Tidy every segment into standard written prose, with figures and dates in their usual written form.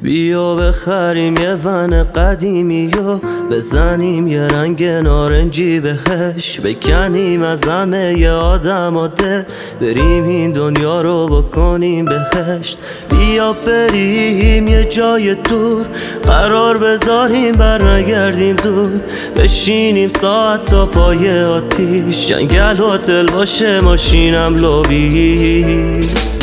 بیا بخریم یه ون قدیمی و بزنیم یه رنگ نارنجی بهش، بکنیم از همه ی آدم و دل، بریم این دنیا رو بکنیم بهشت. بیا بریم یه جای دور، قرار بذاریم برنگردیم زود، بشینیم ساعت تا پای آتیش، جنگل هتل باشه ماشینم لابی.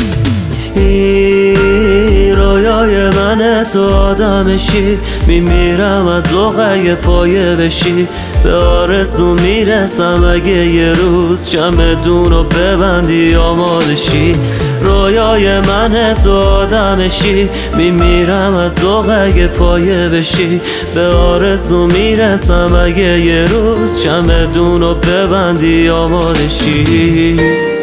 رویای منه تو آدمشی، میمیرم از ذوق اگه پایه بشی، به آرزو میرسم اگه یه روز چمدونو ببندی آمادشی. رویای منه تو آدمشی، میمیرم از ذوق اگه پایه بشی، به آرزو میرسم اگه یه روز چمدونو ببندی آمادشی.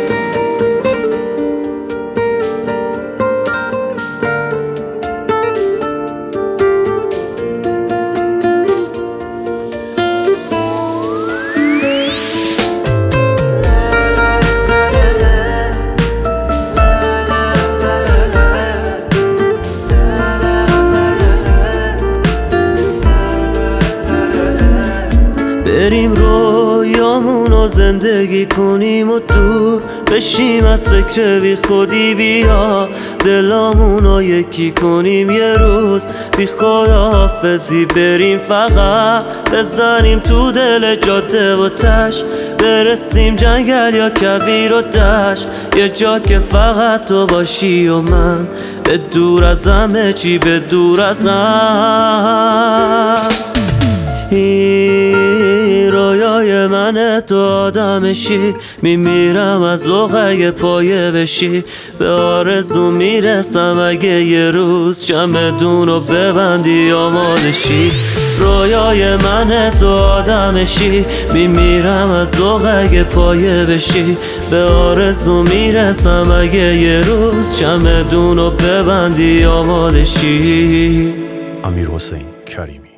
بریم رویامونو زندگی کنیم و دور بشیم از فکر بی خودی. بیا دلامونو یکی کنیم یه روز، بی خداحافظی بریم فقط بزنیم تو دل جاده و تش، برسیم جنگل یا کویر و دشت، یه جا که فقط تو باشی و من، به دور از همه چی، به دور از غم. رویای منه تو آدمشی، میمیرم از ذوق اگه پایه بشی، به آرزو میرسم اگه یه روز چمدونو ببندی آمادشی. رویای منه تو آدمشی، میمیرم از ذوق اگه پایه بشی، به آرزو میرسم اگه یه روز چمدونو ببندی آمادشی. امیرحسین کریمی.